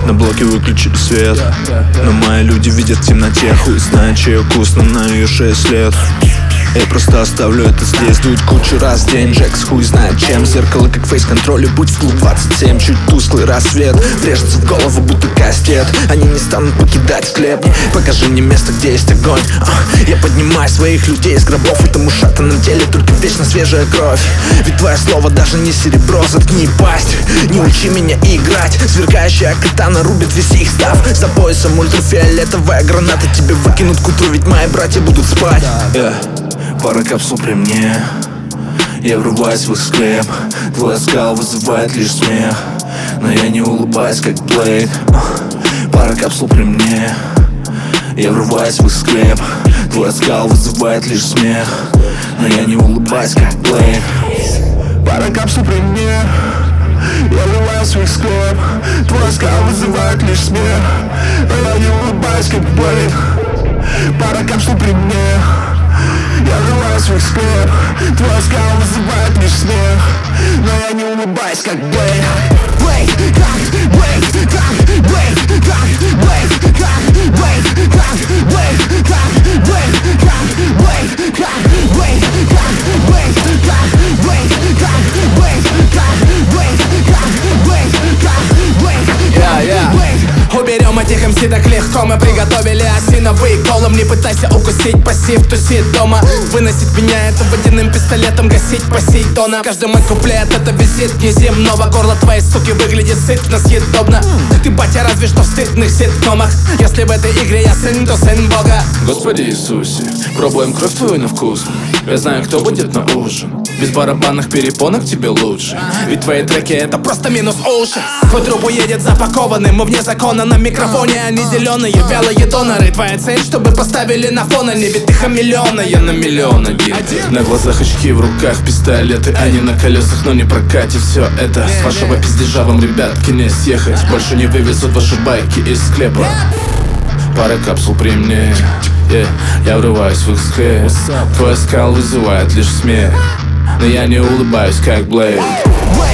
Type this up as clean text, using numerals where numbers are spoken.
На блоке выключили свет, но мои люди видят в темноте. Хуй знает, чей укус, но на ее 6 лет. Я просто оставлю это здесь. Дует кучу раз в день, Джекс хуй знает чем. Зеркало как фейс-контроль, и будь в клуб 27. Чуть тусклый рассвет врежется в голову, будто кастет. Они не станут покидать склеп. Покажи мне место, где есть огонь. Я поднимаю своих людей из гробов. Этому шатанном теле только вечно свежая кровь. Ведь твое слово даже не серебро. Заткни пасть, не учи меня играть. Сверкающая катана рубит весь их став. За поясом ультрафиолетовая граната. Тебе выкинут к утру, ведь мои братья будут спать. Пара капсул при мне, я врубаюсь в их склеп. Твой оскал вызывает лишь смех, но я не улыбаюсь, как Блейд. Пара капсул при мне, я врубаюсь в их склеп. Твой оскал вызывает лишь смех, но я не улыбаюсь, как Блейд. Пара капсул при мне, я врубаюсь в их склеп. Твой оскал вызывает лишь смех, но я не улыбаюсь, как Блейд. Пара капсул при мне, я врываюсь в их склеп. Твой оскал вызывает лишь смех, но я не улыбаюсь, как Блейд. Блейд, как Блейд, как Блейд, как Блейд, как Блейд, как Блейд, как Блейд, как Блейд, как Блейд, как Блейд, как Блейд, как Блейд, как Блейд, как Блейд, как Блейд. Уберем этих МС так легко. Мы приготовили осиновый голом. Не пытайся укусить, пассив тусит дома. Выносить меня это водяным пистолетом. Гасить Посейдона. Каждый мой куплет это визит неземного. Горло твоей суки выглядит сытно, съедобно. Ты батя разве что в стыдных ситкомах. Если в этой игре я сын, то сын Бога. Господи Иисусе, пробуем кровь твою на вкус. Я знаю, кто будет на ужин. Без барабанных перепонок тебе лучше. Ведь твои треки это просто минус уши. Твой труп уедет запакованным. Мы вне закона на микрофоне. Они зеленые, вялые доноры. Твоя цель, чтобы поставили на фон. Они ведь ты хамелеона, я на миллион один. На глазах очки, в руках пистолеты. Они на колесах, но не прокатит все это. С вашего пиздежа вам, ребятки, не съехать. Больше не вывезут ваши байки из склепа. Пара капсул при мне, я врываюсь в их склеп. Твой оскал вызывает лишь смех, но я не улыбаюсь, как Блейд.